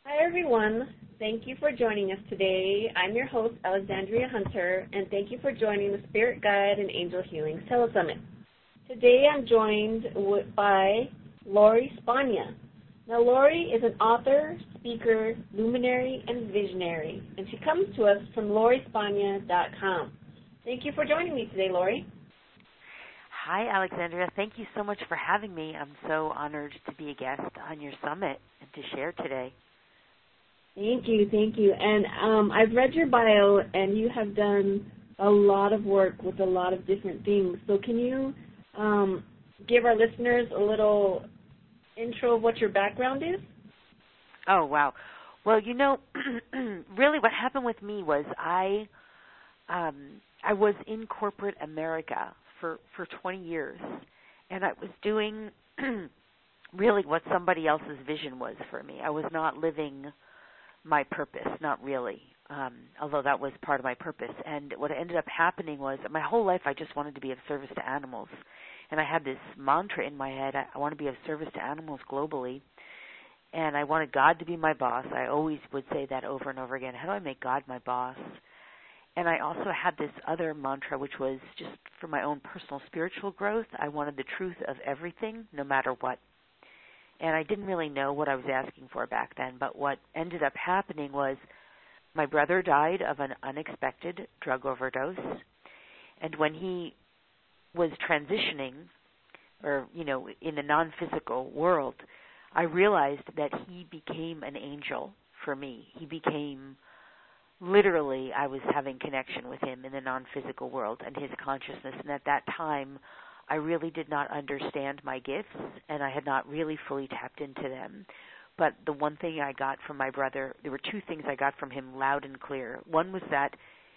Hi, everyone. Thank you for joining us today. I'm your host, Alexandria Hunter, and thank you for joining the Spirit Guide and Angel Healing Telesummit. Today I'm joined by Lori Spagna. Now, Lori is an author, speaker, luminary, and visionary, and she comes to us from lorispagna.com. Thank you for joining me today, Lori. Hi, Alexandria. Thank you so much for having me. I'm so honored to be a guest on your summit and to share today. Thank you. And I've read your bio, and you have done a lot of work with a lot of different things. So can you give our listeners a little intro of what your background is? Oh, wow. Well, really what happened with me was I was in corporate America for 20 years, and I was doing really what somebody else's vision was for me. I was not living my purpose, not really, although that was part of my purpose. And what ended up happening was my whole life I just wanted to be of service to animals. And I had this mantra in my head, I want to be of service to animals globally. And I wanted God to be my boss. I always would say that over and over again. How do I make God my boss? And I also had this other mantra, which was just for my own personal spiritual growth. I wanted the truth of everything, no matter what. And I didn't really know what I was asking for back then, but what ended up happening was my brother died of an unexpected drug overdose. And when he was transitioning, or, in the non-physical world, I realized that he became an angel for me. He became, literally, I was having connection with him in the non-physical world and his consciousness. And at that time, I really did not understand my gifts, and I had not really fully tapped into them. But the one thing I got from my brother, there were two things I got from him loud and clear. One was that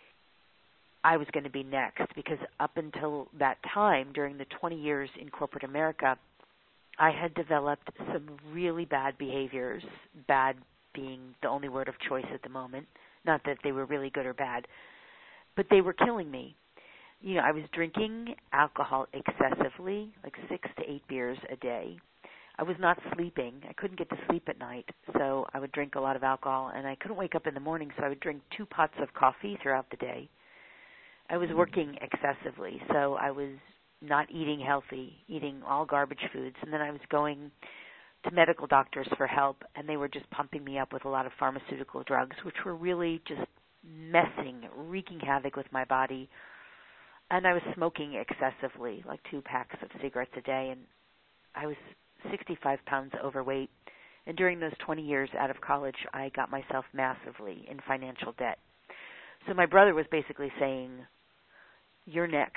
I was going to be next, because up until that time, during the 20 years in corporate America, I had developed some really bad behaviors, bad being the only word of choice at the moment, not that they were really good or bad, but they were killing me. I was drinking alcohol excessively, like 6 to 8 beers a day. I was not sleeping. I couldn't get to sleep at night, so I would drink a lot of alcohol, and I couldn't wake up in the morning, so I would drink 2 pots of coffee throughout the day. I was working excessively, so I was not eating healthy, eating all garbage foods, and then I was going to medical doctors for help, and they were just pumping me up with a lot of pharmaceutical drugs, which were really just wreaking havoc with my body. And I was smoking excessively, like 2 packs of cigarettes a day, and I was 65 pounds overweight. And during those 20 years out of college, I got myself massively in financial debt. So my brother was basically saying, "You're next."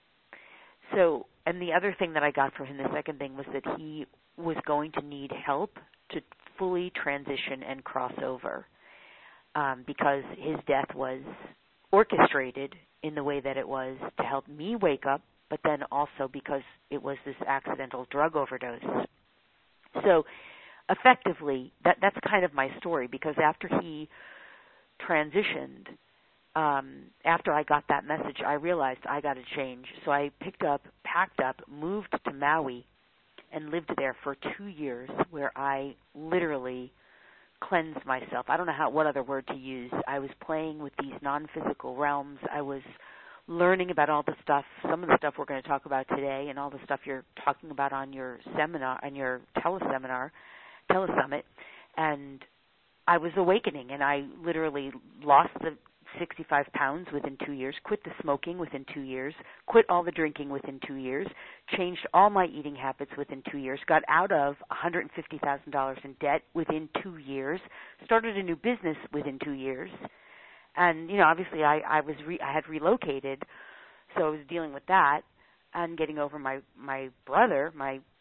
So, and the other thing that I got from him, the second thing, was that he was going to need help to fully transition and cross over, because his death was orchestrated in the way that it was to help me wake up, but then also because it was this accidental drug overdose. So effectively, that's kind of my story, because after he transitioned, after I got that message, I realized I got to change. So I packed up, moved to Maui, and lived there for 2 years, where I literally cleansed myself. I don't know what other word to use. I was playing with these non-physical realms. I was learning about all the stuff, some of the stuff we're going to talk about today, and all the stuff you're talking about on your seminar, on your telesummit, and I was awakening, and I literally lost the 65 pounds within 2 years, quit the smoking within 2 years, quit all the drinking within 2 years, changed all my eating habits within 2 years, got out of $150,000 in debt within 2 years, started a new business within 2 years. And, obviously I had relocated, so I was dealing with that and getting over my brother,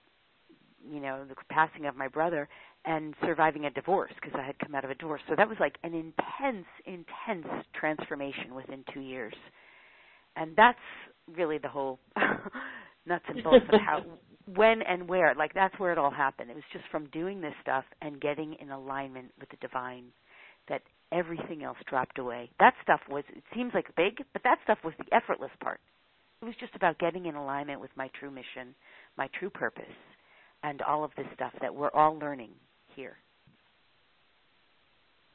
the passing of my brother, and surviving a divorce, because I had come out of a divorce. So that was like an intense transformation within 2 years. And that's really the whole nuts and bolts of how, when and where. Like, that's where it all happened. It was just from doing this stuff and getting in alignment with the divine that everything else dropped away. That stuff was, it seems like big, but that stuff was the effortless part. It was just about getting in alignment with my true mission, my true purpose, and all of this stuff that we're all learning here.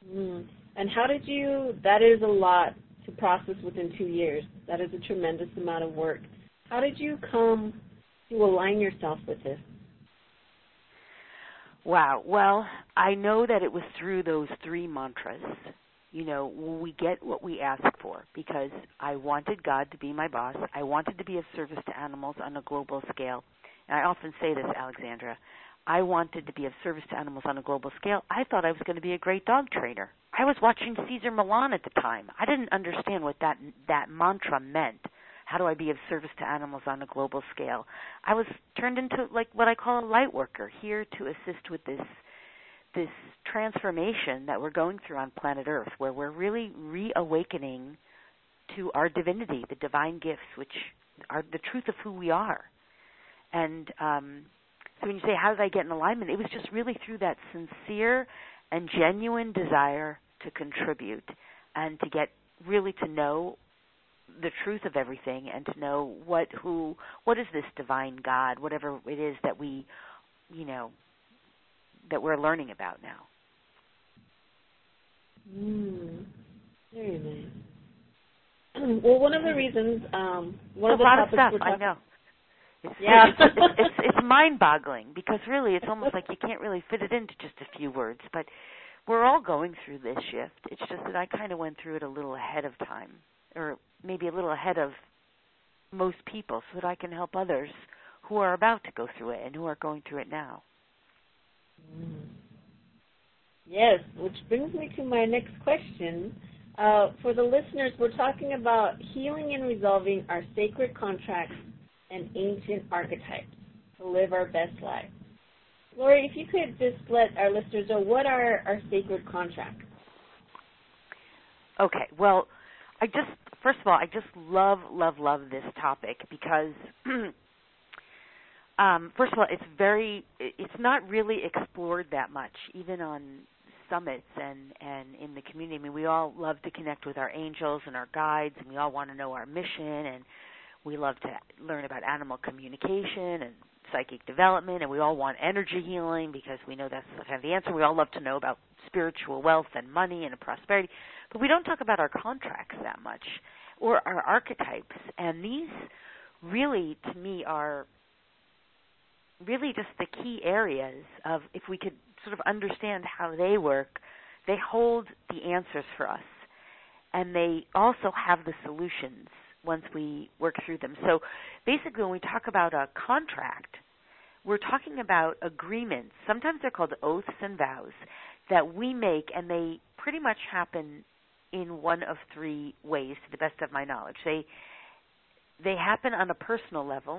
And how did you, that is a lot to process within 2 years. That is a tremendous amount of work. How did you come to align yourself with this? Wow. Well, I know that it was through those 3 mantras. You know, we get what we ask for, because I wanted God to be my boss. I wanted to be of service to animals on a global scale. And I often say this, Alexandra, I wanted to be of service to animals on a global scale. I thought I was going to be a great dog trainer. I was watching Cesar Millan at the time. I didn't understand what that mantra meant. How do I be of service to animals on a global scale? I was turned into like what I call a light worker, here to assist with this transformation that we're going through on planet Earth, where we're really reawakening to our divinity, the divine gifts, which are the truth of who we are. And so when you say, how did I get in alignment, it was just really through that sincere and genuine desire to contribute and to get really to know the truth of everything, and to know what is this divine God, whatever it is that we, you know, that we're learning about now. Very nice. Well, one of the reasons, one of the lot of topics stuff, we're talking, I know. Yeah. It's mind-boggling, because really it's almost like you can't really fit it into just a few words. But we're all going through this shift. It's just that I kind of went through it a little ahead of time, or maybe a little ahead of most people, so that I can help others who are about to go through it and who are going through it now. Yes, which brings me to my next question. For the listeners, we're talking about healing and resolving our sacred contracts and ancient archetypes to live our best life. Lori, if you could just let our listeners know, what are our sacred contracts? Okay, well, first of all, I just love this topic, because first of all, it's not really explored that much, even on summits and in the community. I mean, we all love to connect with our angels and our guides, and we all want to know our mission, and we love to learn about animal communication and psychic development, and we all want energy healing, because we know that's kind of the answer. We all love to know about spiritual wealth and money and prosperity, but we don't talk about our contracts that much, or our archetypes. And these really, to me, are really just the key areas of, if we could sort of understand how they work, they hold the answers for us, and they also have the solutions once we work through them. So basically, when we talk about a contract, we're talking about agreements. Sometimes they're called oaths and vows that we make, and they pretty much happen in one of 3 ways, to the best of my knowledge. They happen on a personal level,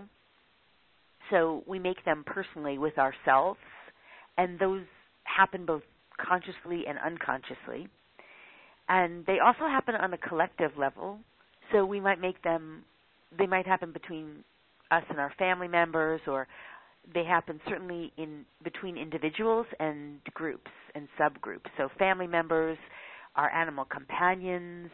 so we make them personally with ourselves, and those happen both consciously and unconsciously. And they also happen on a collective level, so we might make them, they might happen between us and our family members, or they happen certainly in between individuals and groups and subgroups. So family members, our animal companions,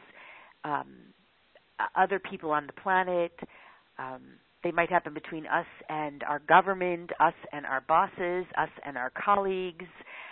other people on the planet. They might happen between us and our government, us and our bosses, us and our colleagues,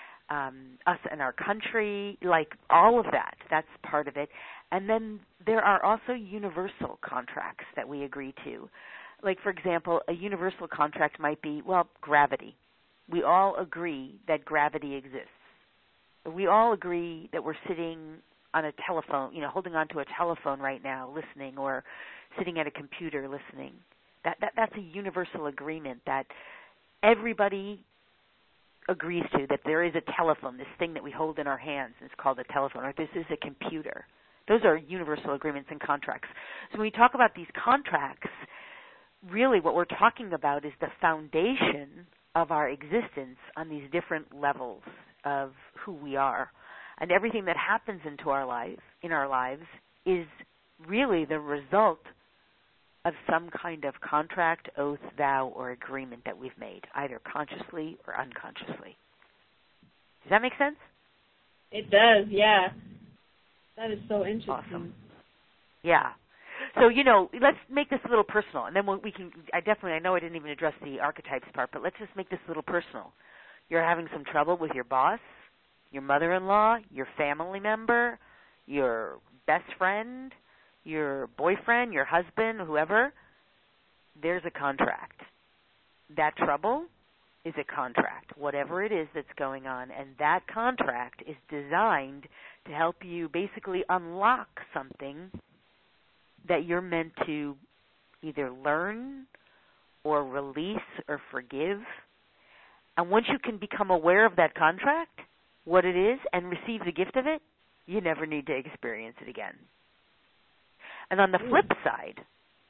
us and our country, like all of that. That's part of it. And then there are also universal contracts that we agree to. Like, for example, a universal contract might be, gravity. We all agree that gravity exists. We all agree that we're sitting on a telephone, holding onto a telephone right now, listening, or sitting at a computer listening. That's a universal agreement that everybody agrees to, that there is a telephone, this thing that we hold in our hands, is called a telephone, or this is a computer. Those are universal agreements and contracts. So when we talk about these contracts, really what we're talking about is the foundation of our existence on these different levels of who we are. And everything that happens in our lives is really the result of some kind of contract, oath, vow, or agreement that we've made, either consciously or unconsciously. Does that make sense? It does, yeah. That is so interesting. Awesome. Yeah. So, let's make this a little personal, and then we can, I know I didn't even address the archetypes part, but let's just make this a little personal. You're having some trouble with your boss, your mother-in-law, your family member, your best friend, your boyfriend, your husband, whoever, there's a contract. That trouble is a contract, whatever it is that's going on, and that contract is designed to help you basically unlock something that you're meant to either learn or release or forgive. And once you can become aware of that contract, what it is, and receive the gift of it, you never need to experience it again. And on the flip side,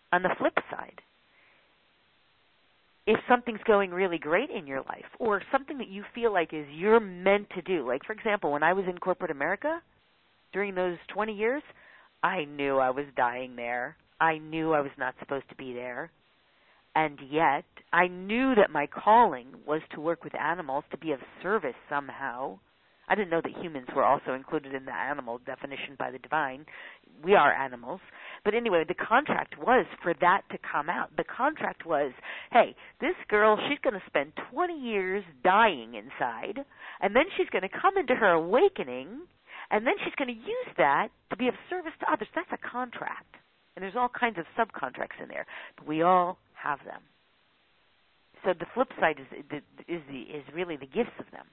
if something's going really great in your life, or something that you feel like is you're meant to do, like, for example, when I was in corporate America, during those 20 years, I knew I was dying there. I knew I was not supposed to be there. And yet, I knew that my calling was to work with animals, to be of service somehow. I didn't know that humans were also included in the animal definition by the divine. We are animals. But anyway, the contract was for that to come out. The contract was, hey, this girl, she's going to spend 20 years dying inside, and then she's going to come into her awakening, and then she's going to use that to be of service to others. That's a contract. And there's all kinds of subcontracts in there. But we all have them. So the flip side is really the gifts of them.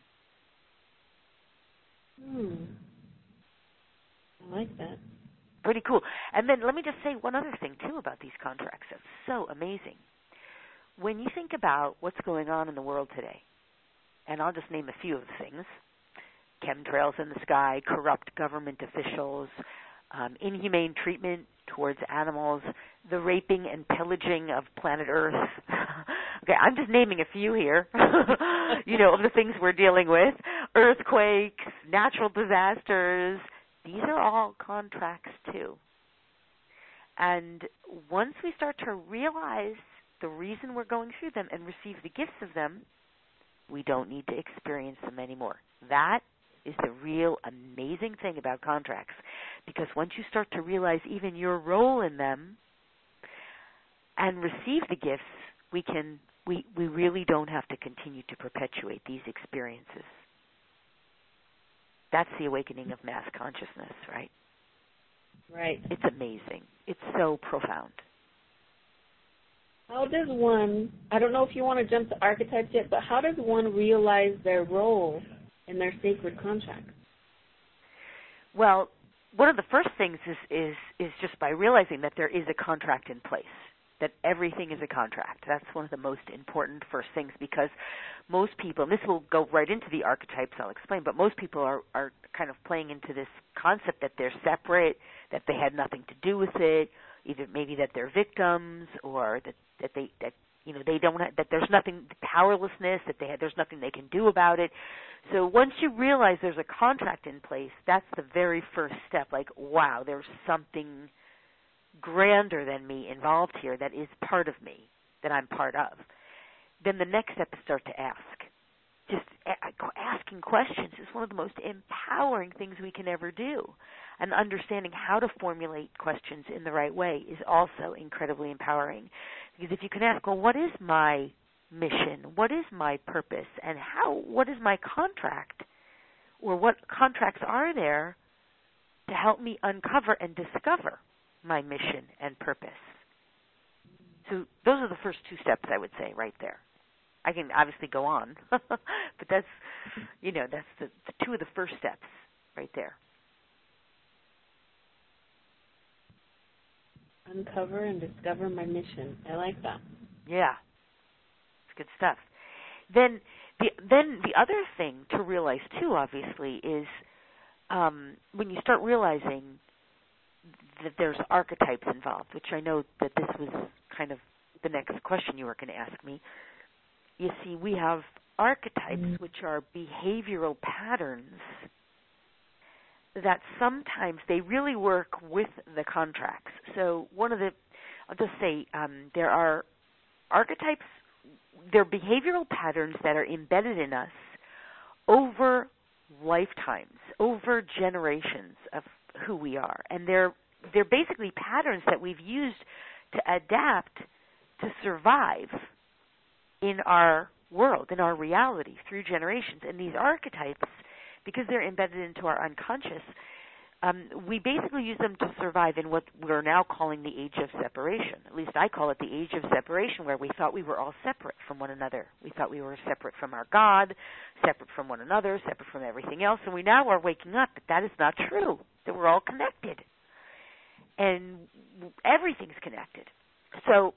I like that. Pretty cool. And then let me just say one other thing, too, about these contracts. It's so amazing. When you think about what's going on in the world today, and I'll just name a few of the things, chemtrails in the sky, corrupt government officials, inhumane treatment towards animals, the raping and pillaging of planet Earth. Okay, I'm just naming a few here, of the things we're dealing with. Earthquakes, natural disasters, these are all contracts too. And once we start to realize the reason we're going through them and receive the gifts of them, we don't need to experience them anymore. That is the real amazing thing about contracts, because once you start to realize even your role in them and receive the gifts, we really don't have to continue to perpetuate these experiences. That's the awakening of mass consciousness, right? Right. It's amazing. It's so profound. How does one, I don't know if you want to jump to archetypes yet, but how does one realize their role in their sacred contracts? Well, one of the first things is just by realizing that there is a contract in place, that everything is a contract. That's one of the most important first things, because most people, and this will go right into the archetypes I'll explain, but most people are kind of playing into this concept that they're separate, that they had nothing to do with it, either maybe that they're victims, or that they don't have, that there's nothing, powerlessness, that there's nothing they can do about it. So once you realize there's a contract in place, that's the very first step. Like, wow, there's something grander than me involved here that is part of me, that I'm part of. Then the next step is start to ask. Just asking questions is one of the most empowering things we can ever do. And understanding how to formulate questions in the right way is also incredibly empowering. Because if you can ask, well, what is my mission? What is my purpose? And what is my contract? Or what contracts are there to help me uncover and discover my mission and purpose? So those are the first two steps, I would say, right there. I can obviously go on, but that's the two of the first steps right there. Uncover and discover my mission. I like that. Yeah, it's good stuff. Then the other thing to realize too, obviously, is when you start realizing that there's archetypes involved, which I know that this was kind of the next question you were going to ask me. You see, we have archetypes, which are behavioral patterns that sometimes they really work with the contracts. So I'll just say, there are archetypes, they're behavioral patterns that are embedded in us over lifetimes, over generations of who we are. And they're basically patterns that we've used to adapt to survive in our world, in our reality, through generations. And these archetypes, because they're embedded into our unconscious, we basically use them to survive in what we're now calling the age of separation. At least I call it the age of separation, where we thought we were all separate from one another. We thought we were separate from our God, separate from one another, separate from everything else, and we now are waking up that is not true, that we're all connected. And everything's connected. So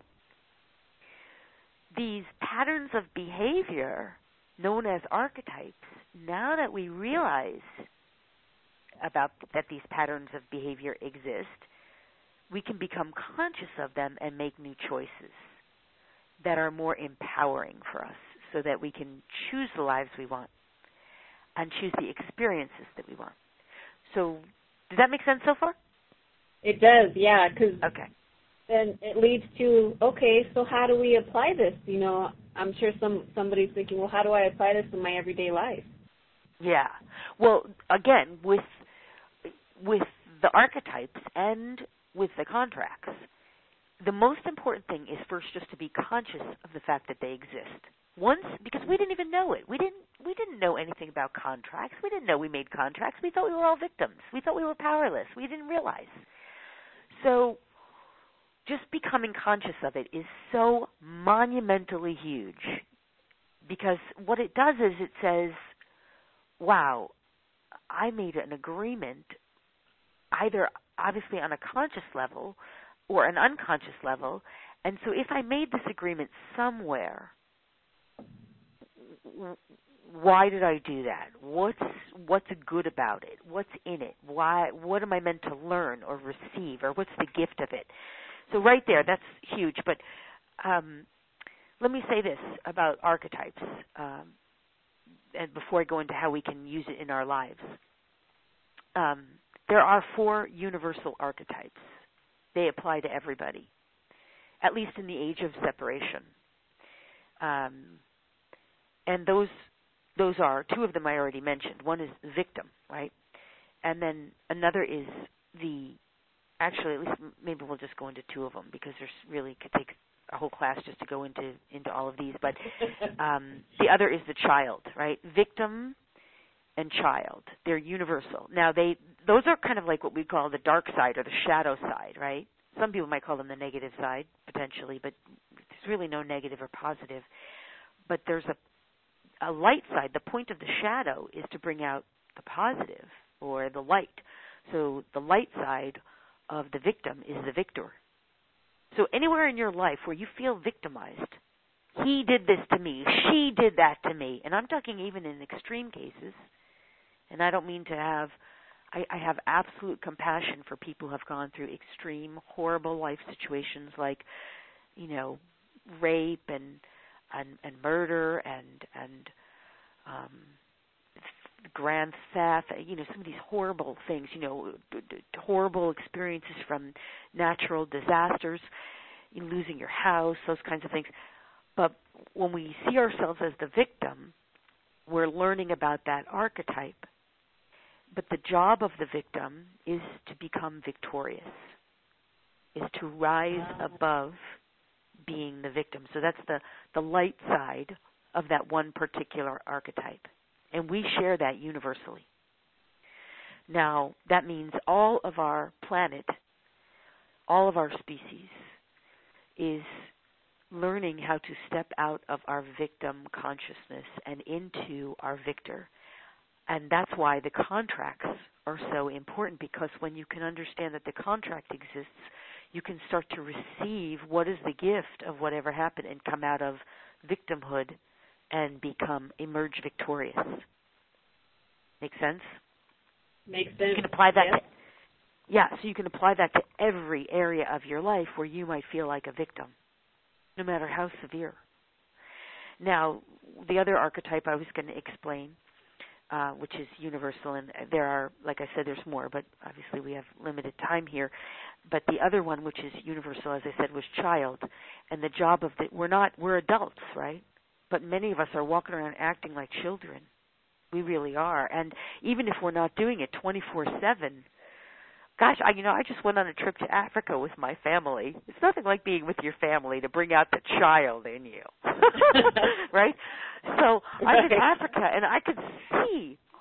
these patterns of behavior, known as archetypes, now that we realize about that these patterns of behavior exist, we can become conscious of them and make new choices that are more empowering for us, so that we can choose the lives we want and choose the experiences that we want. So does that make sense so far? It does, yeah, because okay. Then it leads to, okay, so how do we apply this? You know, I'm sure somebody's thinking, well, how do I apply this in my everyday life? Yeah. Well, again, with the archetypes and with the contracts, the most important thing is first just to be conscious of the fact that they exist. Once, because we didn't even know it. We didn't know anything about contracts. We didn't know we made contracts. We thought we were all victims. We thought we were powerless. We didn't realize. So just becoming conscious of it is so monumentally huge, because what it does is it says, wow, I made an agreement either obviously on a conscious level or an unconscious level, and so if I made this agreement somewhere, why did I do that? What's good about it? What's in it? What am I meant to learn or receive, or what's the gift of it? So right there, that's huge. But let me say this about archetypes, and before I go into how we can use it in our lives. There are 4 universal archetypes. They apply to everybody, at least in the age of separation. And those are, 2 of them I already mentioned. One is victim, right? And then another is actually, at least maybe we'll just go into 2 of them, because there's really could take a whole class just to go into all of these. But the other is the child, right? Victim and child. They're universal. Now, those are kind of like what we call the dark side or the shadow side, right? Some people might call them the negative side, potentially, but there's really no negative or positive. But there's a light side. The point of the shadow is to bring out the positive or the light. So the light side of the victim is the victor. So anywhere in your life where you feel victimized, he did this to me, she did that to me, and I'm talking even in extreme cases, and I don't mean to have, I have absolute compassion for people who have gone through extreme, horrible life situations like, rape and murder and grand theft, some of these horrible things, horrible experiences from natural disasters, losing your house, those kinds of things. But when we see ourselves as the victim, we're learning about that archetype. But the job of the victim is to become victorious, is to rise above being the victim. So that's the light side of that one particular archetype. And we share that universally. Now, that means all of our planet, all of our species, is learning how to step out of our victim consciousness and into our victor. And that's why the contracts are so important, because when you can understand that the contract exists, you can start to receive what is the gift of whatever happened and come out of victimhood and emerge victorious. Make sense? Makes sense. You can apply that so you can apply that to every area of your life where you might feel like a victim, no matter how severe. Now, the other archetype I was going to explain, which is universal, and there are, like I said, there's more, but obviously we have limited time here. But the other one, which is universal, as I said, was child. And the job of we're adults, right? But many of us are walking around acting like children. We really are. And even if we're not doing it 24/7, gosh, I just went on a trip to Africa with my family. It's nothing like being with your family to bring out the child in you, right? So I'm in Africa, and I could see,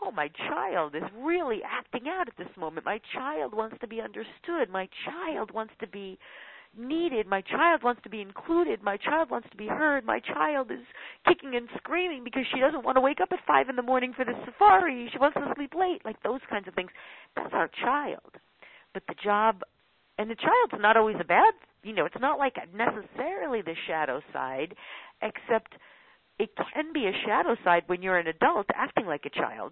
oh, my child is really acting out at this moment. My child wants to be understood. My child wants to be needed. My child wants to be included. My child wants to be heard. My child is kicking and screaming because she doesn't want to wake up at 5 in the morning for the safari. She wants to sleep late, like those kinds of things. That's our child. But the job, and the child's not always a bad, it's not like necessarily the shadow side, except it can be a shadow side when you're an adult acting like a child,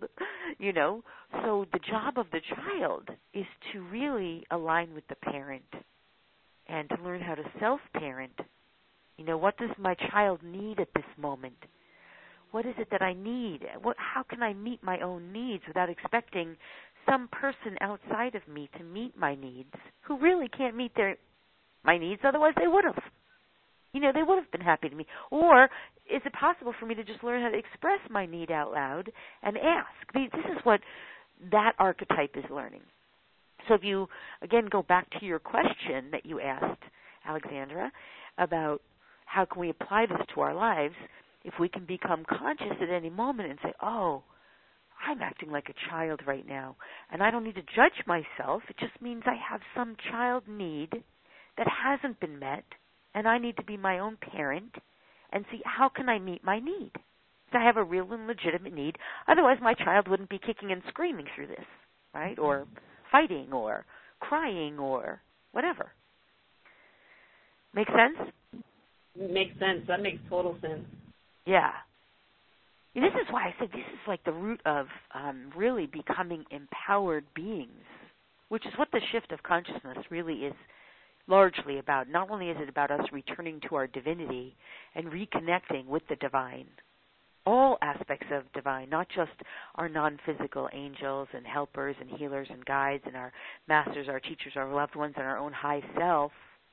So the job of the child is to really align with the parent and to learn how to self-parent. What does my child need at this moment? What is it that I need? How can I meet my own needs without expecting some person outside of me to meet my needs who really can't meet my needs, otherwise they would have. They would have been happy to me. Or is it possible for me to just learn how to express my need out loud and ask? This is what that archetype is learning. So if you, again, go back to your question that you asked, Alexandra, about how can we apply this to our lives, if we can become conscious at any moment and say, oh, I'm acting like a child right now, and I don't need to judge myself. It just means I have some child need that hasn't been met, and I need to be my own parent and see how can I meet my need. So I have a real and legitimate need. Otherwise, my child wouldn't be kicking and screaming through this, right? Or fighting or crying or whatever. Make sense? Makes sense. That makes total sense. Yeah. This is why I said this is like the root of really becoming empowered beings, which is what the shift of consciousness really is largely about. Not only is it about us returning to our divinity and reconnecting with the divine, all aspects of divine, not just our non-physical angels and helpers and healers and guides and our masters, our teachers, our loved ones, and our own high self,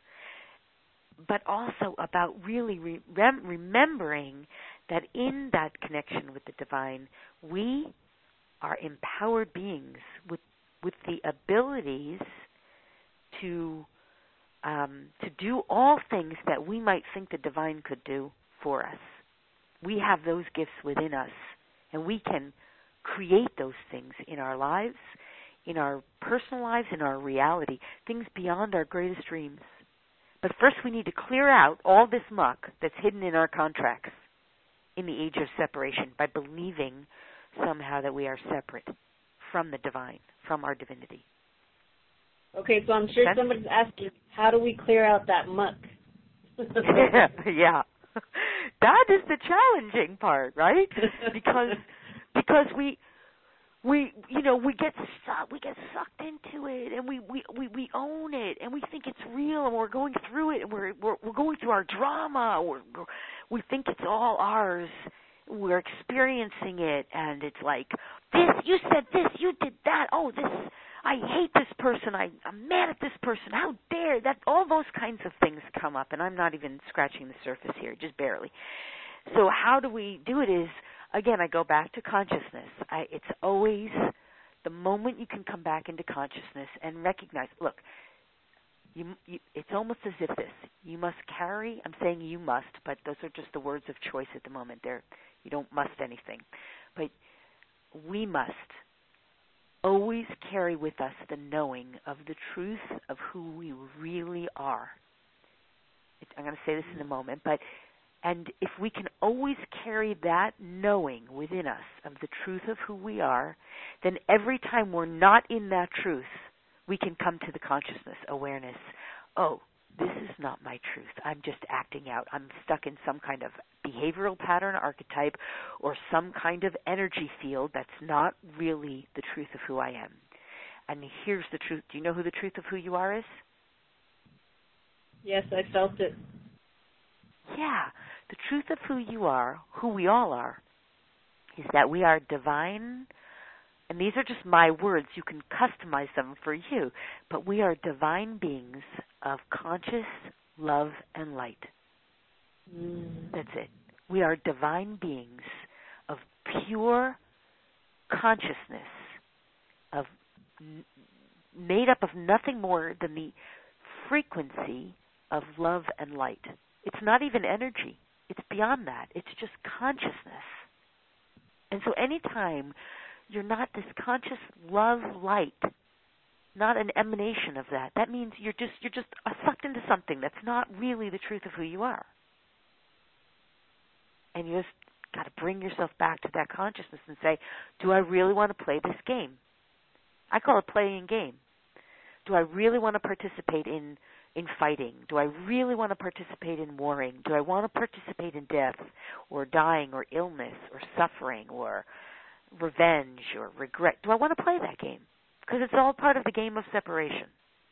but also about really remembering that in that connection with the divine, we are empowered beings with the abilities to do all things that we might think the divine could do for us. We have those gifts within us, and we can create those things in our lives, in our personal lives, in our reality, things beyond our greatest dreams. But first we need to clear out all this muck that's hidden in our contracts in the age of separation by believing somehow that we are separate from the divine, from our divinity. Okay, so I'm sure somebody's asking, how do we clear out that muck? Yeah. That is the challenging part, right? Because we get sucked into it, and we own it, and we think it's real, and we're going through it, and we're going through our drama. We think it's all ours. We're experiencing it, and it's like, this, you said this, you did that. Oh, this, I hate this person. I'm mad at this person. How dare that? All those kinds of things come up, and I'm not even scratching the surface here, just barely. So how do we do it is, again, I go back to consciousness. It's always the moment you can come back into consciousness and recognize, look, it's almost as if you must carry, I'm saying you must, but those are just the words of choice at the moment. You don't must anything. But we must always carry with us the knowing of the truth of who we really are. I'm going to say this in a moment, and if we can always carry that knowing within us of the truth of who we are, then every time we're not in that truth, we can come to the consciousness, awareness. Oh, this is not my truth. I'm just acting out. I'm stuck in some kind of behavioral pattern, archetype, or some kind of energy field that's not really the truth of who I am. And here's the truth. Do you know who the truth of who you are is? Yes, I felt it. Yeah. The truth of who you are, who we all are, is that we are divine. And these are just my words. You can customize them for you. But we are divine beings of conscious love and light. That's it. We are divine beings of pure consciousness, made up of nothing more than the frequency of love and light. It's not even energy. It's beyond that. It's just consciousness. And so anytime you're not this conscious love light, not an emanation of that. That means you're just sucked into something that's not really the truth of who you are. And you just got to bring yourself back to that consciousness and say, do I really want to play this game? I call it playing game. Do I really want to participate in fighting? Do I really want to participate in warring? Do I want to participate in death or dying or illness or suffering or revenge or regret? Do I want to play that game? Because it's all part of the game of separation.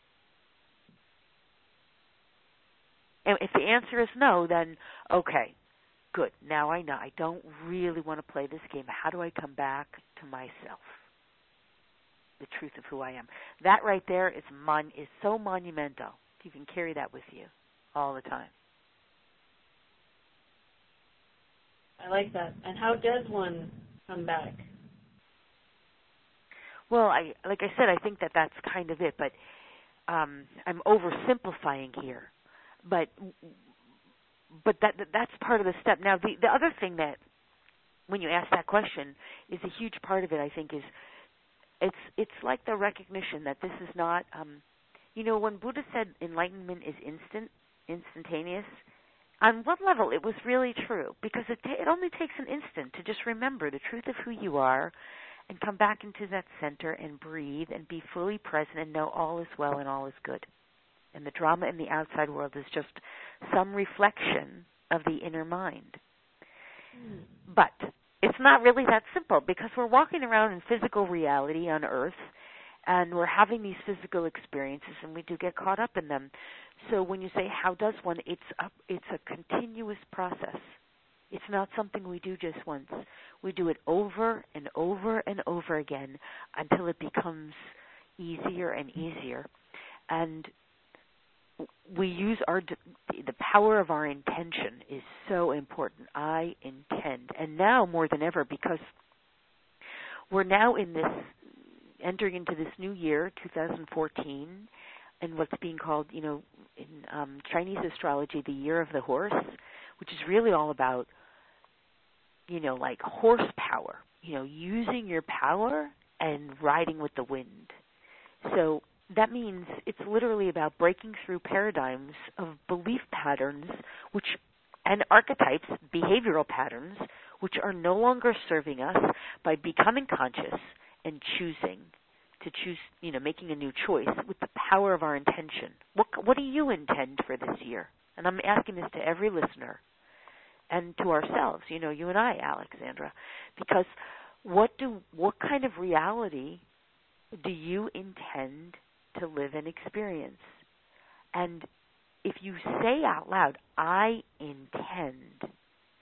And if the answer is no, then okay, good. Now I know I don't really want to play this game. How do I come back to myself? The truth of who I am. That right there is so monumental. You can carry that with you all the time. I like that. And how does one come back? Well, like I said, I think that's kind of it, but I'm oversimplifying here. But that's part of the step. Now, the other thing that, when you ask that question, is a huge part of it, I think, is it's like the recognition that this is not, when Buddha said enlightenment is instantaneous, on one level it was really true, because it only takes an instant to just remember the truth of who you are and come back into that center and breathe and be fully present and know all is well and all is good. And the drama in the outside world is just some reflection of the inner mind. But it's not really that simple, because we're walking around in physical reality on Earth, and we're having these physical experiences, and we do get caught up in them. So when you say, how does one, it's a continuous process. It's not something we do just once. We do it over and over and over again until it becomes easier and easier. And we use the power of our intention is so important. I intend. And now more than ever, because we're now entering into this new year, 2014, and what's being called, in Chinese astrology, the year of the horse, which is really all about, like horsepower, using your power and riding with the wind. So that means it's literally about breaking through paradigms of belief patterns and archetypes, behavioral patterns, which are no longer serving us, by becoming conscious and making a new choice with the power of our intention. What do you intend for this year? And I'm asking this to every listener and to ourselves, you and I, Alexandra, because what kind of reality do you intend to live and experience? And if you say out loud, I intend,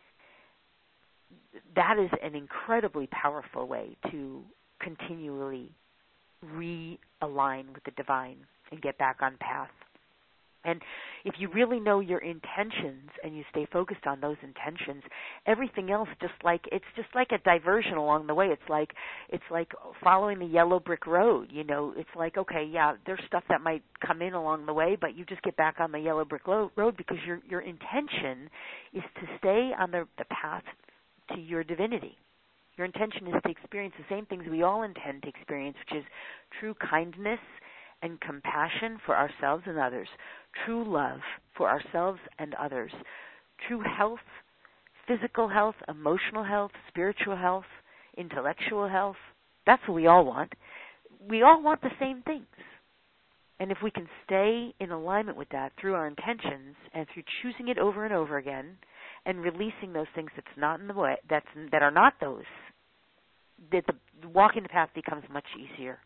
that is an incredibly powerful way to continually realign with the divine and get back on path. And if you really know your intentions and you stay focused on those intentions, everything else it's just like a diversion along the way. It's like following the yellow brick road. It's like, okay, yeah, there's stuff that might come in along the way, but you just get back on the yellow brick road because your intention is to stay on the path to your divinity. Your intention is to experience the same things we all intend to experience, which is true kindness and compassion for ourselves and others, true love for ourselves and others, true health, physical health, emotional health, spiritual health, intellectual health. That's what we all want. We all want the same things. And if we can stay in alignment with that through our intentions and through choosing it over and over again and releasing those things that's not in the way, that are not those, that the walking the path becomes much easier.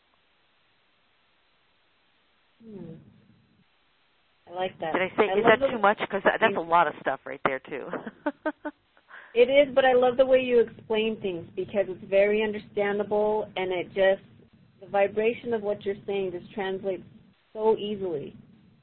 I like that. Did I say, is that too much? Because that's a lot of stuff right there, too. It is, but I love the way you explain things, because it's very understandable, and the vibration of what you're saying just translates so easily,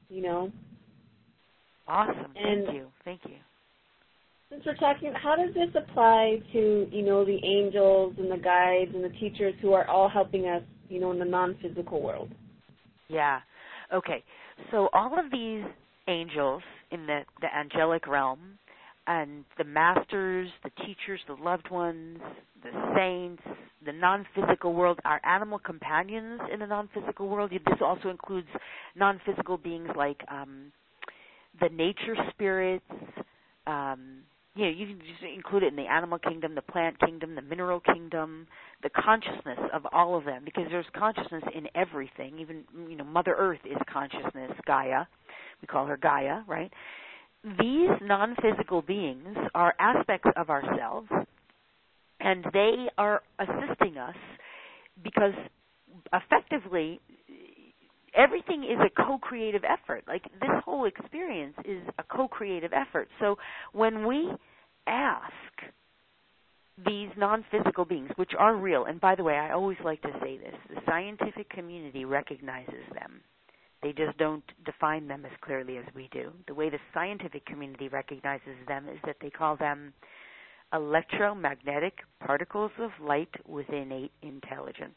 Awesome. Thank you. Since we're talking, how does this apply to, the angels and the guides and the teachers who are all helping us, in the non-physical world? Yeah. Okay. So all of these angels in the angelic realm, and the masters, the teachers, the loved ones, the saints, the non-physical world, our animal companions in the non-physical world. This also includes non-physical beings like the nature spirits. You can just include it in the animal kingdom, the plant kingdom, the mineral kingdom, the consciousness of all of them, because there's consciousness in everything. Even, Mother Earth is consciousness, Gaia. We call her Gaia, right? These non-physical beings are aspects of ourselves, and they are assisting us because effectively everything is a co-creative effort. Like, this whole experience is a co-creative effort. So when we ask these non-physical beings, which are real, and by the way, I always like to say this, the scientific community recognizes them. They just don't define them as clearly as we do. The way the scientific community recognizes them is that they call them electromagnetic particles of light with innate intelligence.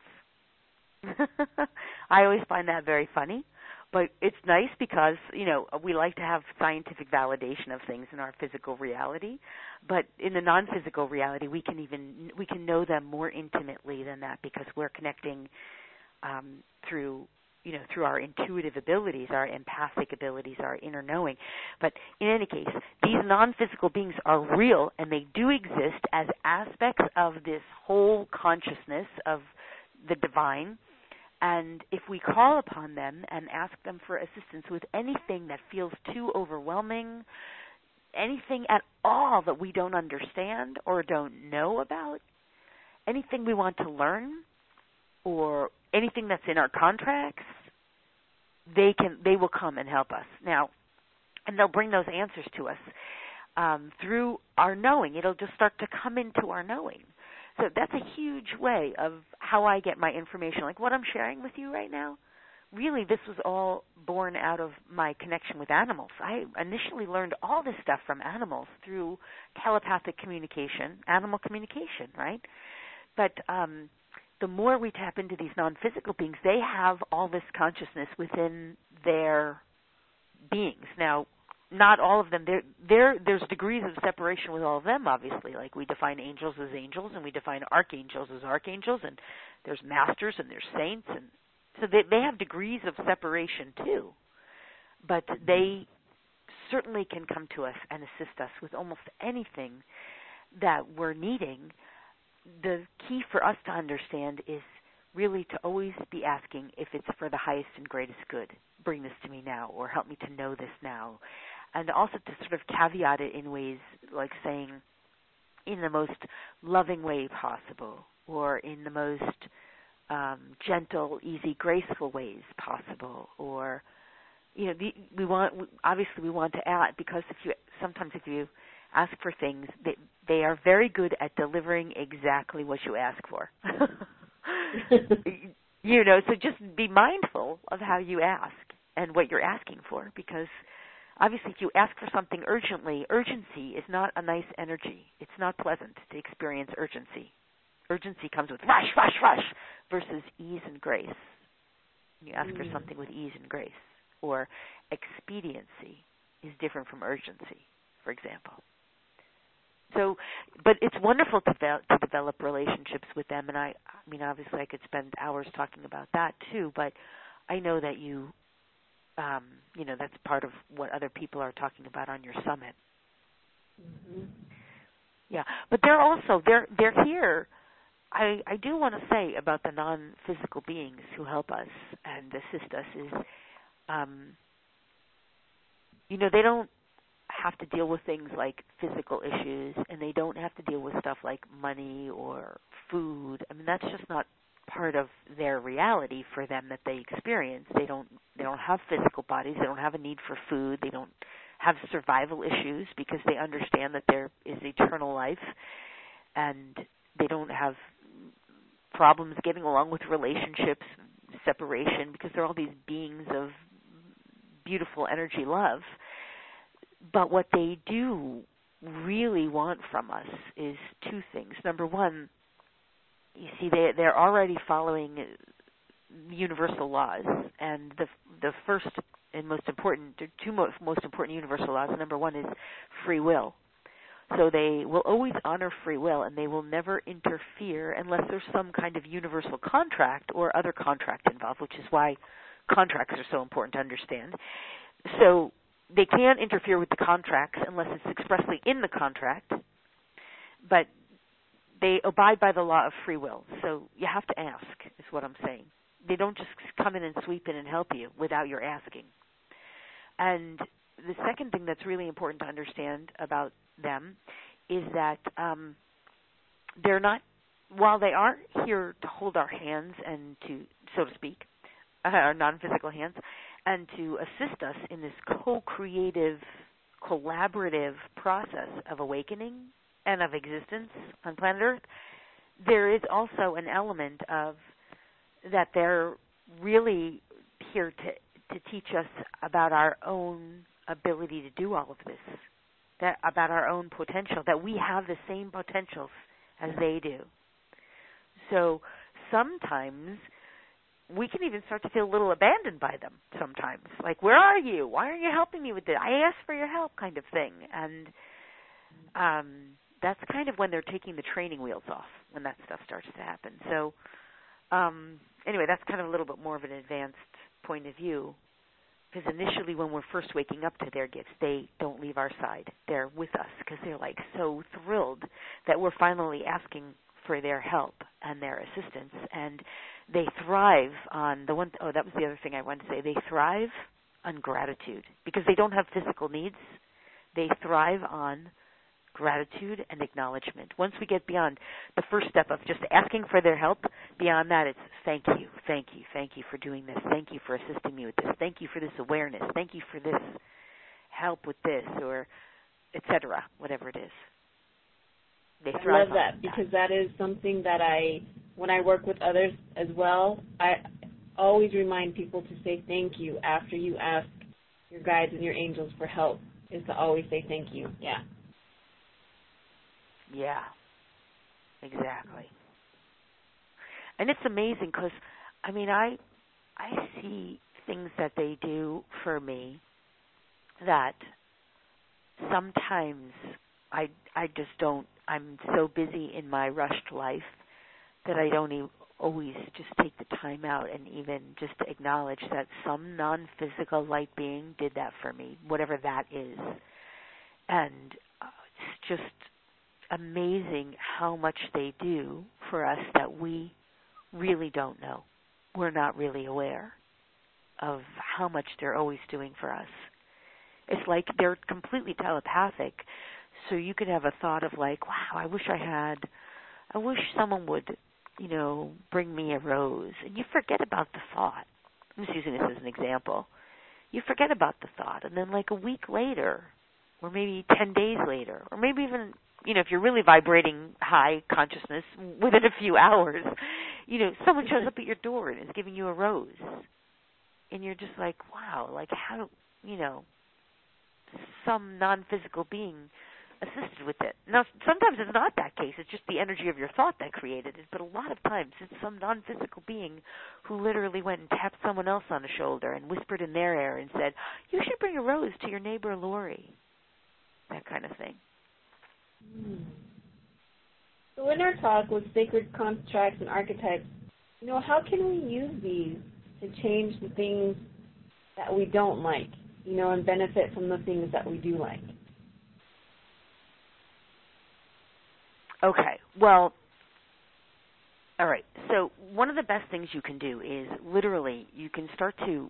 I always find that very funny, but it's nice because, we like to have scientific validation of things in our physical reality, but in the non-physical reality, we can know them more intimately than that because we're connecting through our intuitive abilities, our empathic abilities, our inner knowing. But in any case, these non-physical beings are real, and they do exist as aspects of this whole consciousness of the divine. And if we call upon them and ask them for assistance with anything that feels too overwhelming, anything at all that we don't understand or don't know about, anything we want to learn, or anything that's in our contracts, they will come and help us. Now, and they'll bring those answers to us through our knowing. It'll just start to come into our knowing. So that's a huge way of how I get my information. Like what I'm sharing with you right now, really this was all born out of my connection with animals. I initially learned all this stuff from animals through telepathic communication, animal communication, right? But the more we tap into these non-physical beings, they have all this consciousness within their beings. Now, not all of them. There's degrees of separation with all of them, obviously. Like we define angels as angels, and we define archangels as archangels, and there's masters and there's saints, and so they have degrees of separation too. But they certainly can come to us and assist us with almost anything that we're needing. The key for us to understand is really to always be asking if it's for the highest and greatest good. Bring this to me now, or help me to know this now. And also to sort of caveat it in ways like saying in the most loving way possible, or in the most gentle, easy, graceful ways possible, or we want to add, because sometimes if you ask for things, they are very good at delivering exactly what you ask for. So just be mindful of how you ask and what you're asking for, because obviously if you ask for something urgently, urgency is not a nice energy. It's not pleasant to experience urgency. Urgency comes with rush, rush, rush, versus ease and grace. You ask for something with ease and grace. Or expediency is different from urgency, for example. So, but it's wonderful to develop relationships with them, and I mean, obviously I could spend hours talking about that too, but I know that that's part of what other people are talking about on your summit. Mm-hmm. Yeah, but they're here. I do want to say about the non-physical beings who help us and assist us is, they don't have to deal with things like physical issues, and they don't have to deal with stuff like money or food. I mean, that's just not part of their reality for them that they experience. They don't have physical bodies. They don't have a need for food. They don't have survival issues because they understand that there is eternal life, and they don't have problems getting along with relationships, separation, because they're all these beings of beautiful energy love. But what they do really want from us is two things. Number one, you see, they're already following universal laws, and the first and most important, the two most important universal laws. Number one is free will, So they will always honor free will, and they will never interfere unless there's some kind of universal contract or other contract involved, which is why contracts are so important to understand. So they can't interfere with the contracts unless it's expressly in the contract, but they abide by the law of free will. So you have to ask, is what I'm saying. They don't just come in and sweep in and help you without your asking. And the second thing that's really important to understand about them is that they're not, while they are here to hold our hands and to, so to speak, our non-physical hands, and to assist us in this co-creative, collaborative process of awakening and of existence on planet Earth, there is also an element of that they're really here to teach us about our own ability to do all of this, that about our own potential, that we have the same potentials as they do. So sometimes we can even start to feel a little abandoned by them sometimes. Like, where are you? Why aren't you helping me with this? I asked for your help, kind of thing. And that's kind of when they're taking the training wheels off, when that stuff starts to happen. So anyway, that's kind of a little bit more of an advanced point of view, because initially when we're first waking up to their gifts, they don't leave our side. They're with us because they're like so thrilled that we're finally asking for their help and their assistance. And they thrive on that was the other thing I wanted to say. They thrive on gratitude because they don't have physical needs. They thrive on gratitude and acknowledgement. Once we get beyond the first step of just asking for their help, beyond that it's thank you, thank you, thank you for doing this, thank you for assisting me with this, thank you for this awareness, thank you for this help with this, or etc., whatever it is. They thrive I love that because that is something that when I work with others as well, I always remind people to say thank you after you ask your guides and your angels for help, is to always say thank you. Yeah. Yeah, exactly. And it's amazing because, I mean, I see things that they do for me that sometimes I just don't, I'm so busy in my rushed life that I don't always just take the time out and even just to acknowledge that some non-physical light being did that for me, whatever that is. And it's just amazing how much they do for us that we really don't know. We're not really aware of how much they're always doing for us. It's like they're completely telepathic, so you could have a thought of like, wow, I wish someone would, bring me a rose. And you forget about the thought. I'm just using this as an example. You forget about the thought, and then like a week later, or maybe 10 days later, or maybe even, if you're really vibrating high consciousness, within a few hours, someone shows up at your door and is giving you a rose. And you're just like, wow, like how, some non-physical being assisted with it. Now, sometimes it's not that case. It's just the energy of your thought that created it. But a lot of times it's some non-physical being who literally went and tapped someone else on the shoulder and whispered in their ear and said, you should bring a rose to your neighbor Lori. That kind of thing. So in our talk with sacred contracts and archetypes, how can we use these to change the things that we don't like, and benefit from the things that we do like? Okay. Well, all right. So one of the best things you can do is literally you can start to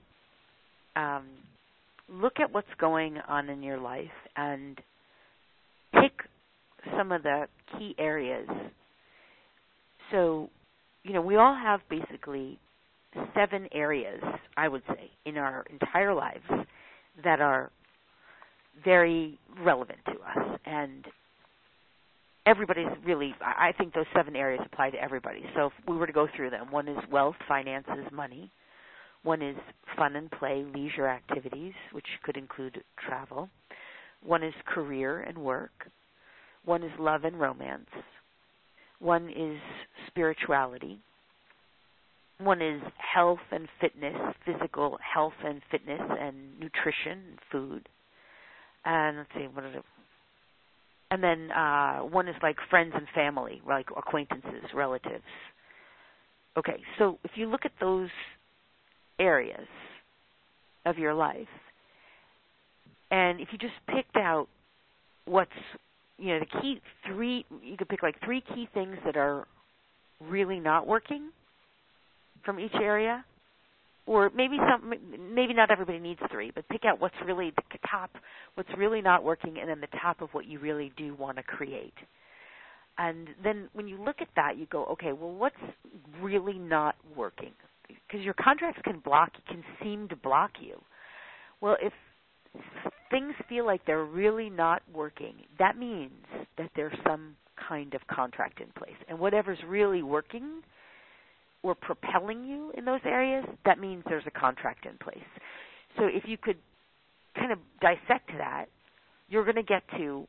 look at what's going on in your life and pick some of the key areas. So, we all have basically 7 areas, I would say, in our entire lives that are very relevant to us. And everybody's really, I think those 7 areas apply to everybody. So if we were to go through them, one is wealth, finances, money. One is fun and play, leisure activities, which could include travel. One is career and work. One is love and romance. One is spirituality. One is health and fitness, physical health and fitness and nutrition and food. And let's see, And then one is like friends and family, like acquaintances, relatives. Okay, so if you look at those areas of your life, and if you just picked out what's, the key three, you could pick like 3 key things that are really not working from each area, or maybe not everybody needs 3, but pick out what's really the top, what's really not working, and then the top of what you really do want to create. And then when you look at that, you go, okay, well, what's really not working? Because your contracts can seem to block you. Well, if things feel like they're really not working, that means that there's some kind of contract in place. And whatever's really working or propelling you in those areas, that means there's a contract in place. So if you could kind of dissect that, you're going to get to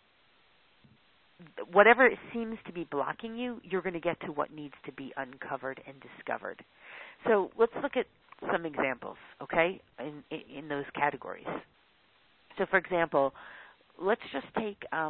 whatever seems to be blocking you, you're going to get to what needs to be uncovered and discovered. So let's look at some examples, okay, in those categories. So, for example, let's just take a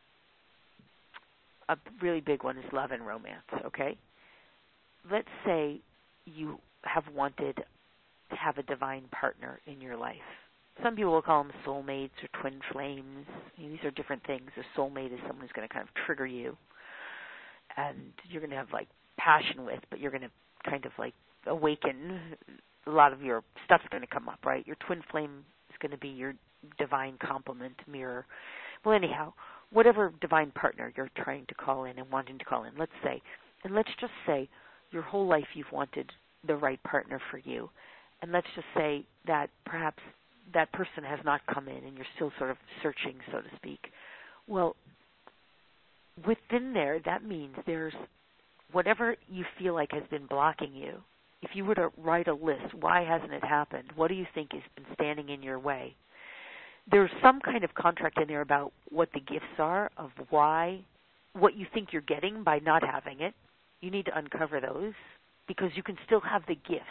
really big one is love and romance, okay? Let's say you have wanted to have a divine partner in your life. Some people will call them soulmates or twin flames. These are different things. A soulmate is someone who's going to kind of trigger you, and you're going to have, like, passion with, but you're going to kind of, like, awaken. A lot of your stuff's going to come up, right? Your twin flame is going to be your divine complement mirror. Well, anyhow, whatever divine partner you're trying to call in and wanting to call in, let's just say your whole life you've wanted the right partner for you, and let's just say that perhaps that person has not come in and you're still sort of searching, so to speak. Well, within there, that means there's whatever you feel like has been blocking you. If you were to write a list, why hasn't it happened? What do you think has been standing in your way? There's some kind of contract in there about what the gifts are, of why, what you think you're getting by not having it. You need to uncover those because you can still have the gifts.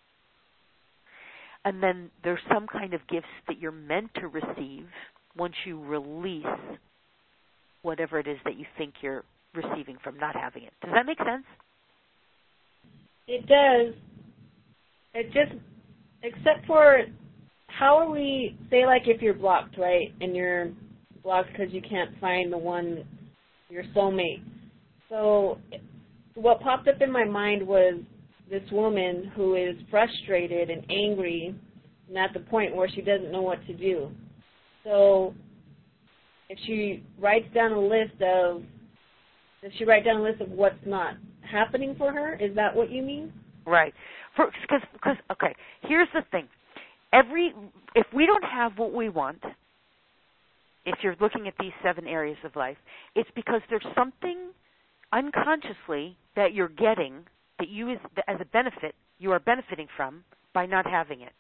And then there's some kind of gifts that you're meant to receive once you release whatever it is that you think you're receiving from not having it. Does that make sense? It does. It just, except for, how are we, say like if you're blocked, right, and you're blocked because you can't find the one, your soulmate. So what popped up in my mind was this woman who is frustrated and angry and at the point where she doesn't know what to do. So if she writes down a list of, does she write down a list of what's not happening for her? Is that what you mean? Right. Because okay, here's the thing. If we don't have what we want, if you're looking at these 7 areas of life, it's because there's something unconsciously that you're getting that you as a benefit, you are benefiting from by not having it.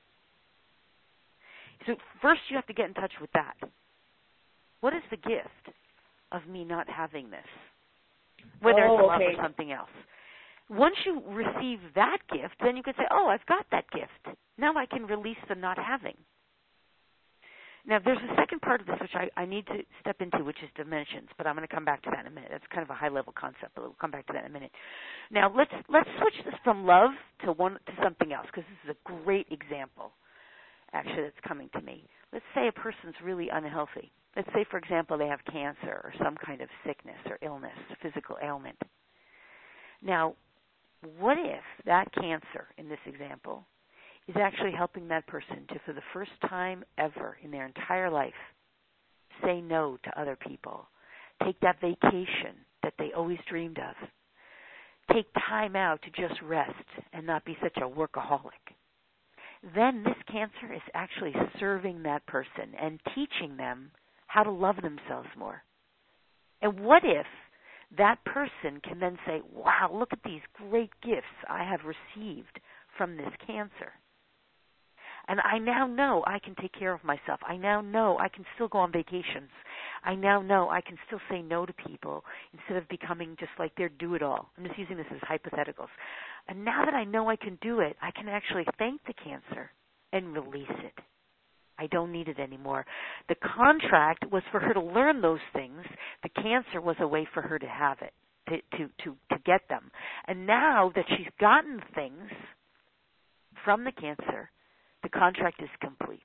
So first you have to get in touch with that. What is the gift of me not having this? Whether it's love or something else. Once you receive that gift, then you can say, oh, I've got that gift. Now I can release the not having. Now, there's a second part of this which I need to step into, which is dimensions, but I'm going to come back to that in a minute. That's kind of a high-level concept, but we'll come back to that in a minute. Now, let's switch this from love to something else, because this is a great example, actually, that's coming to me. Let's say a person's really unhealthy. Let's say, for example, they have cancer or some kind of sickness or illness, physical ailment. Now, what if that cancer, in this example, is actually helping that person to, for the first time ever in their entire life, say no to other people, take that vacation that they always dreamed of, take time out to just rest and not be such a workaholic. Then this cancer is actually serving that person and teaching them how to love themselves more. And what if that person can then say, wow, look at these great gifts I have received from this cancer. And I now know I can take care of myself. I now know I can still go on vacations. I now know I can still say no to people instead of becoming just like their do-it-all. I'm just using this as hypotheticals. And now that I know I can do it, I can actually thank the cancer and release it. I don't need it anymore. The contract was for her to learn those things. The cancer was a way for her to have it, to get them. And now that she's gotten things from the cancer, the contract is complete.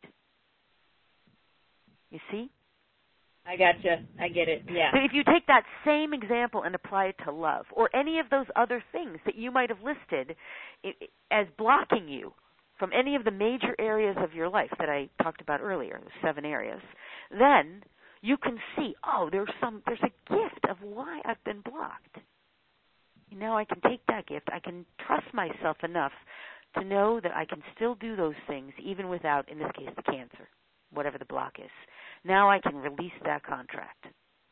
You see? I gotcha. I get it. Yeah. But if you take that same example and apply it to love, or any of those other things that you might have listed as blocking you from any of the major areas of your life that I talked about earlier, the 7 areas, then you can see, oh, there's a gift of why I've been blocked. And now I can take that gift. I can trust myself enough to know that I can still do those things even without, in this case, the cancer, whatever the block is. Now I can release that contract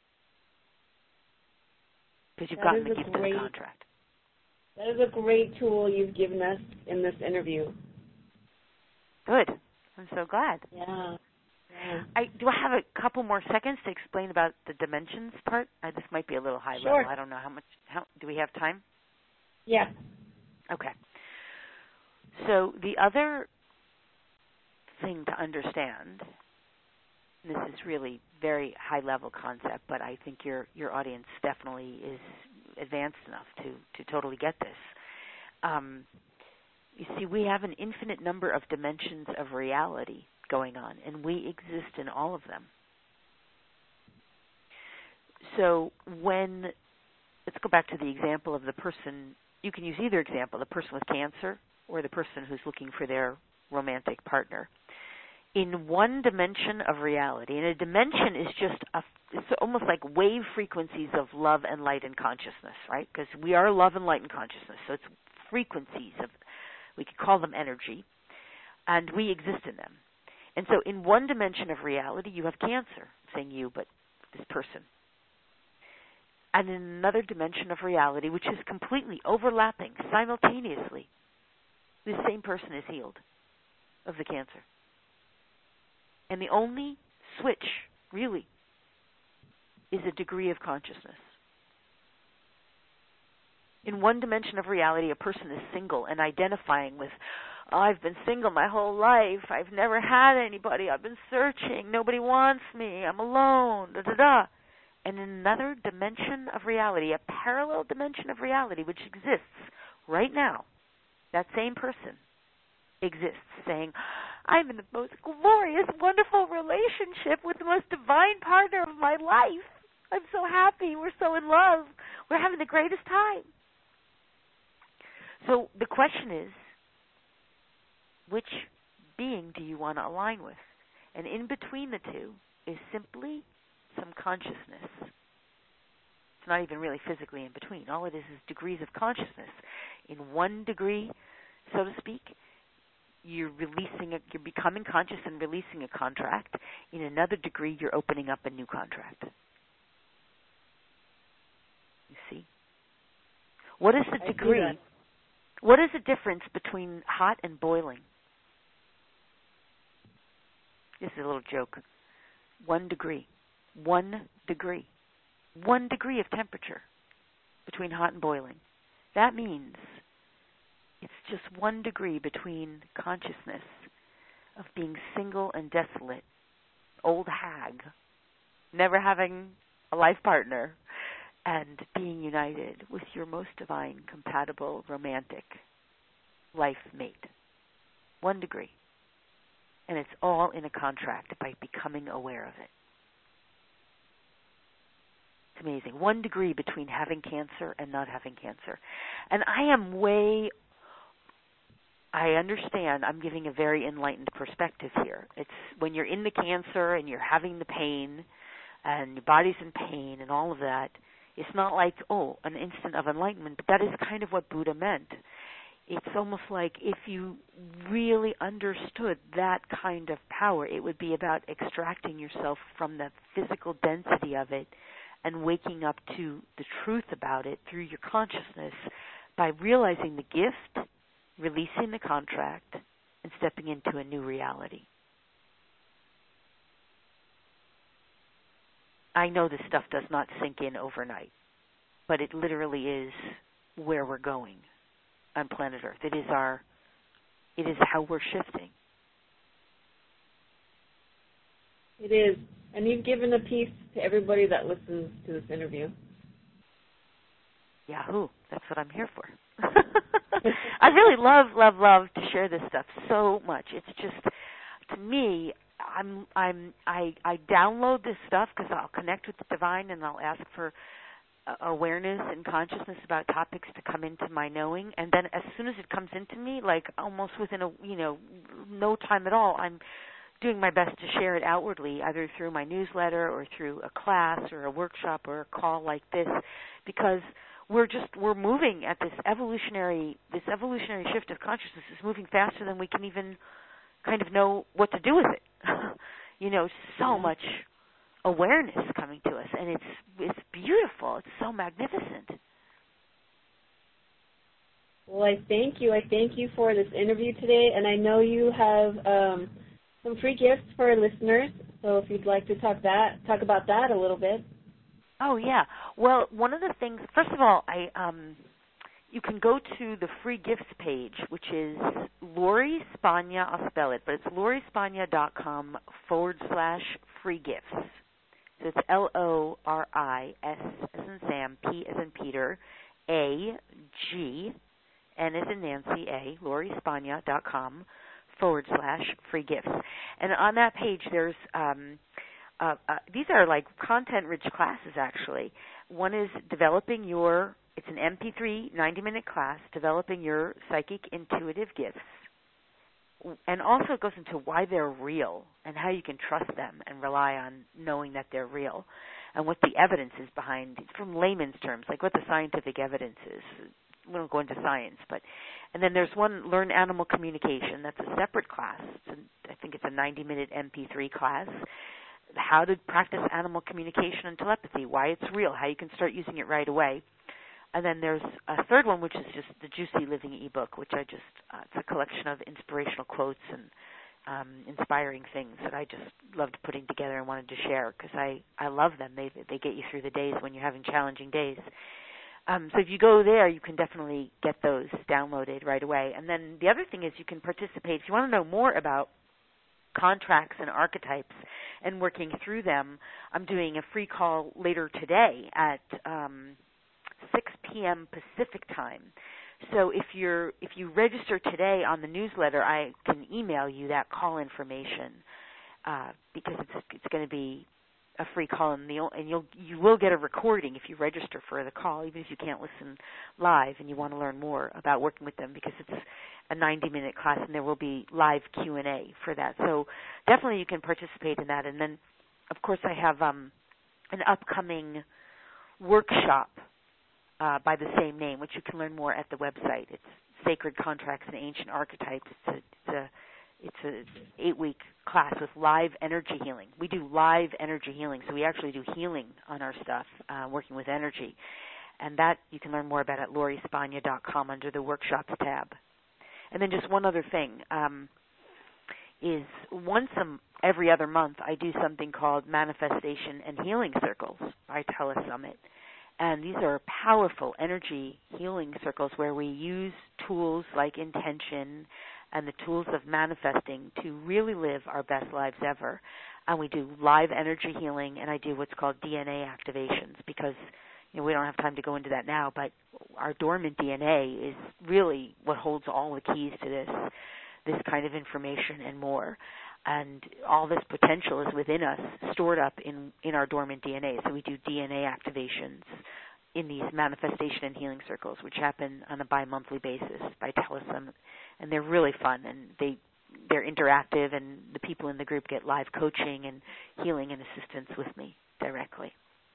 because you've gotten the gift of the contract. That is a great tool you've given us in this interview. Good. I'm so glad. Yeah. Do I have a couple more seconds to explain about the dimensions part? This might be a little high level. I don't know how much. Do we have time? Yeah. Okay. So the other thing to understand, this is really very high level concept, but I think your audience definitely is advanced enough to totally get this. You see, we have an infinite number of dimensions of reality going on, and we exist in all of them. So let's go back to the example of the person, you can use either example, the person with cancer or the person who's looking for their romantic partner. In one dimension of reality, and a dimension is just it's almost like wave frequencies of love and light and consciousness, right? Because we are love and light and consciousness, so it's frequencies of, we could call them energy, and we exist in them. And so in one dimension of reality, you have cancer, I'm saying you, but this person. And in another dimension of reality, which is completely overlapping simultaneously, the same person is healed of the cancer. And the only switch, really, is a degree of consciousness. In one dimension of reality, a person is single and identifying with, oh, I've been single my whole life. I've never had anybody. I've been searching. Nobody wants me. I'm alone. Da da da. And in another dimension of reality, a parallel dimension of reality which exists right now, that same person exists saying, I'm in the most glorious, wonderful relationship with the most divine partner of my life. I'm so happy. We're so in love. We're having the greatest time. So the question is, which being do you want to align with? And in between the two is simply some consciousnness. It's not even really physically in between. All it is degrees of consciousness. In one degree, so to speak, you're becoming conscious and releasing a contract. In another degree, you're opening up a new contract. You see? What is the degree? What is the difference between hot and boiling? This is a little joke. 1 degree. 1 degree. 1 degree of temperature between hot and boiling. That means it's just 1 degree between consciousness of being single and desolate, old hag, never having a life partner, and being united with your most divine, compatible, romantic life mate. 1 degree. And it's all in a contract by becoming aware of it. It's amazing. 1 degree between having cancer and not having cancer. And I understand I'm giving a very enlightened perspective here. It's when you're in the cancer and you're having the pain and your body's in pain and all of that, it's not like, an instant of enlightenment, but that is kind of what Buddha meant. It's almost like if you really understood that kind of power, it would be about extracting yourself from the physical density of it and waking up to the truth about it through your consciousness by realizing the gift, releasing the contract, and stepping into a new reality. I know this stuff does not sink in overnight, but it literally is where we're going on planet Earth. It is how we're shifting. It is. And you've given a piece to everybody that listens to this interview. Yahoo! That's what I'm here for. I really love to share this stuff so much. It's just, to me, I download this stuff because I'll connect with the divine and I'll ask for awareness and consciousness about topics to come into my knowing, and then as soon as it comes into me, like almost within no time at all, I'm doing my best to share it outwardly, either through my newsletter or through a class or a workshop or a call like this, because we're moving at this evolutionary shift of consciousness is moving faster than we can even kind of know what to do with it. So much awareness coming to us, and it's beautiful. It's so magnificent. Well, I thank you. I thank you for this interview today, and I know you have some free gifts for our listeners. So if you'd like to talk about that a little bit. Oh yeah. Well, one of the things, first of all, you can go to the free gifts page, which is Lori Spagna. I'll spell it, but it's lorispagna.com/free gifts. So it's LORIS as in Sam, P as in Peter, A-G, N as in Nancy, A, lorispagna.com/free gifts. And on that page there's these are like content-rich classes, actually. One is it's an MP3 90-minute class, developing your psychic intuitive gifts. And also it goes into why they're real and how you can trust them and rely on knowing that they're real and what the evidence is behind, from layman's terms, like what the scientific evidence is. We don't go into science, and then there's one, Learn Animal Communication. That's a separate class. I think it's a 90-minute MP3 class. How to practice animal communication and telepathy, why it's real, how you can start using it right away. And then there's a third one, which is just the Juicy Living ebook, which it's a collection of inspirational quotes and inspiring things that I just loved putting together and wanted to share because I love them. They get you through the days when you're having challenging days. So if you go there, you can definitely get those downloaded right away. And then the other thing is you can participate. If you want to know more about contracts and archetypes and working through them, I'm doing a free call later today at 6 p.m. Pacific time. So if you register today on the newsletter, I can email you that call information because it's going to be a free call, and you will get a recording if you register for the call, even if you can't listen live and you want to learn more about working with them, because it's a 90-minute class and there will be live Q&A for that. So definitely you can participate in that. And then, of course, I have an upcoming workshop by the same name, which you can learn more at the website. It's Sacred Contracts and Ancient Archetypes. It's a 8-week class with live energy healing. We do live energy healing, so we actually do healing on our stuff, working with energy. And that you can learn more about at lorispagna.com under the Workshops tab. And then just one other thing is every other month I do something called Manifestation and Healing Circles by Telesummit. And these are powerful energy healing circles where we use tools like intention and the tools of manifesting to really live our best lives ever. And we do live energy healing, and I do what's called DNA activations because we don't have time to go into that now, but our dormant DNA is really what holds all the keys to this kind of information and more. And all this potential is within us, stored up in our dormant DNA. So we do DNA activations in these manifestation and healing circles, which happen on a bi-monthly basis by Telesummit. And they're really fun, and they're interactive, and the people in the group get live coaching and healing and assistance with me directly.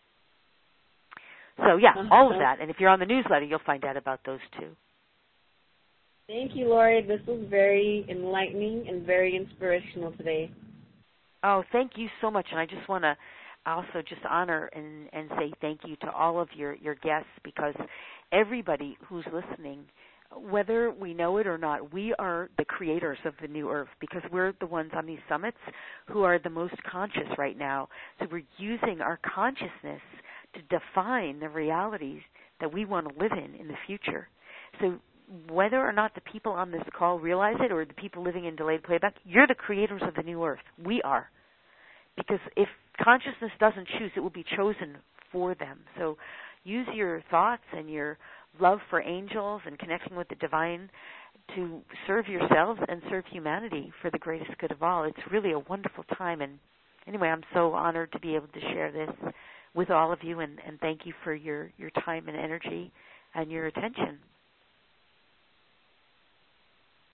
So, yeah, all of that. And if you're on the newsletter, you'll find out about those too. Thank you, Lori. This was very enlightening and very inspirational today. Oh, thank you so much. And I just want to also just honor and say thank you to all of your guests, because everybody who's listening, whether we know it or not, we are the creators of the new earth, because we're the ones on these summits who are the most conscious right now. So we're using our consciousness to define the realities that we want to live in the future. So whether or not the people on this call realize it or the people living in delayed playback, you're the creators of the new earth. We are. because if consciousness doesn't choose, it will be chosen for them. So use your thoughts and your love for angels and connecting with the divine to serve yourselves and serve humanity for the greatest good of all. It's really a wonderful time. And anyway, I'm so honored to be able to share this with all of you, and thank you for your time and energy and your attention.